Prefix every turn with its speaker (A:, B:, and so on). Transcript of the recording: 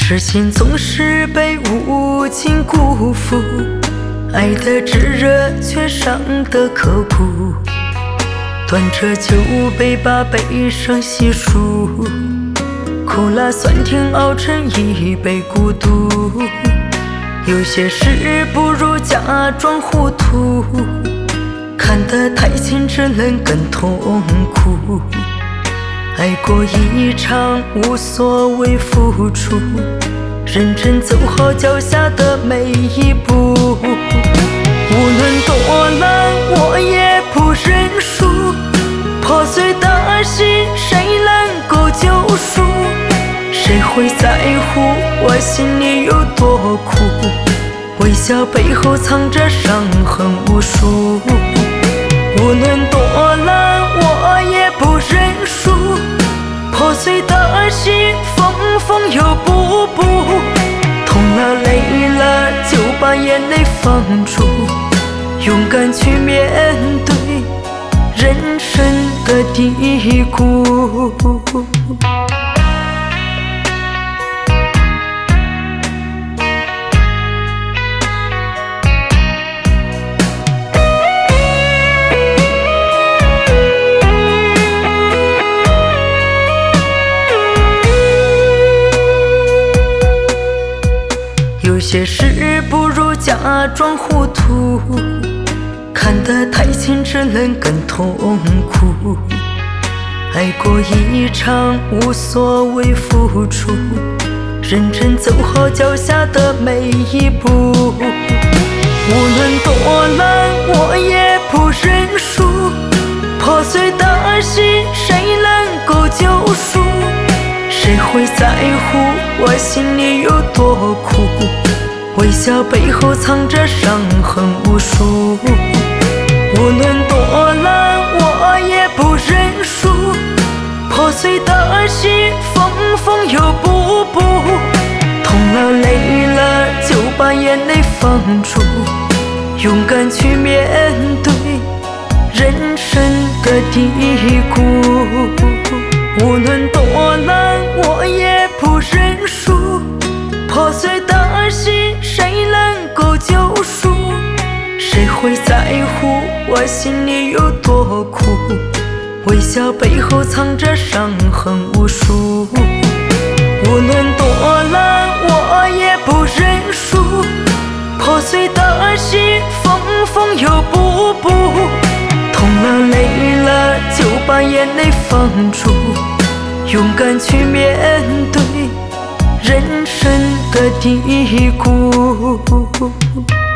A: 痴心总是被无情辜负，爱的炙热却伤得刻骨。端着酒杯把悲伤细数，苦辣酸甜熬成一杯孤独。有些事不如假装糊涂，看得太清只能更痛苦。爱过一场无所谓付出，认真走好脚下的每一步。无论多难我也不认输，破碎的心谁能够救赎？谁会在乎我心里有多苦？微笑背后藏着伤痕无数。无论多难我也不认输，破碎的心缝缝又补补。痛了累了就把眼泪放逐，勇敢去面对人生的低谷。有些事不如假装糊涂，看得太清只能更痛苦。爱过一场无所谓付出，认真走好脚下的每一步。无论多难我也不认输，破碎的心谁能够救赎？谁会在乎我心里有多苦？微笑背后藏着伤痕无数。无论多难我也不认输，破碎的心缝缝又补补。痛了累了就把眼泪放逐，勇敢去面对人生的低谷。无论多难我也不认输，破碎的心谁能够救赎？谁会在乎我心里有多苦？微笑背后藏着伤痕无数。无论多难我也不认输，破碎的心缝缝又补补。痛了累了就把眼泪放逐，勇敢去面对人生的低谷。